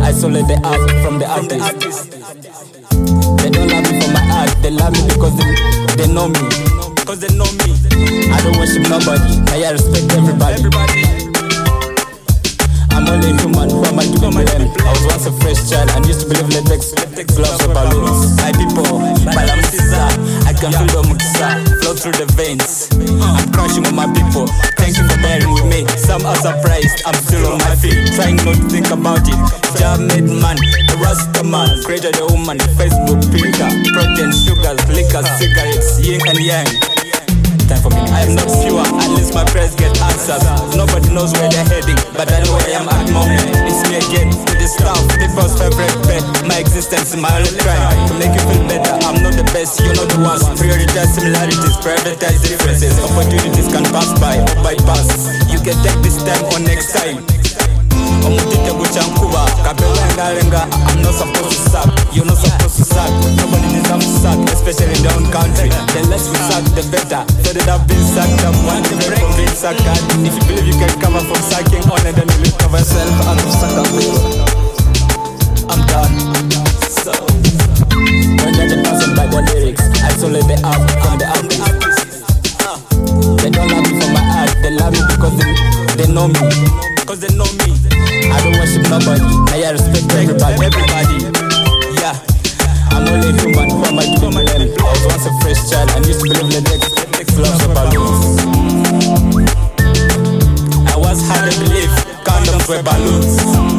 Isolate the art from the artist. They don't love me for my art, they love me because they know me. Because they know me. I don't worship nobody, I respect everybody. I'm only human, who am I to be blamed? I was once a fresh child and used to believe latex gloves or balloons. My people, Balam Caesar, I can feel the mukisa flow through the veins. I'm crushing on my people, thank you for bearing with me. Some are surprised, I'm still on my feet, trying not to think about it. Jah made man, the Rasta man, created a woman, Facebook, pinker, protein, sugars, liquor, cigarettes, yin and yang. Time for me. I am not pure unless my prayers get answers. Nobody knows where they're heading, but I know where I am at the moment. It's me again, with this stuff, people's favorite pet. My existence is my only crime. To make you feel better, I'm not the best, you're not the worst. Prioritize similarities, prioritize differences. Opportunities can pass by or bypass. You can take this time or next time. I'm not supposed to suck, you're not supposed to suck. Nobody deserves to suck, especially in their own country. The less we suck, the better. So that I've been sucked up, want to break from being sucked at. If you believe you can cover from sucking on it, then you will cover yourself out of sucker. I'm done. So don't judge a person by their lyrics, isolate the art from the artist. They don't love me for my art, they love me because they know me. Because they know me. I don't worship nobody, I respect everybody. Yeah, I'm only human, who am I to be blamed? I was once a fresh child and used to believe latex gloves or balloons. I was hard to believe condoms were balloons.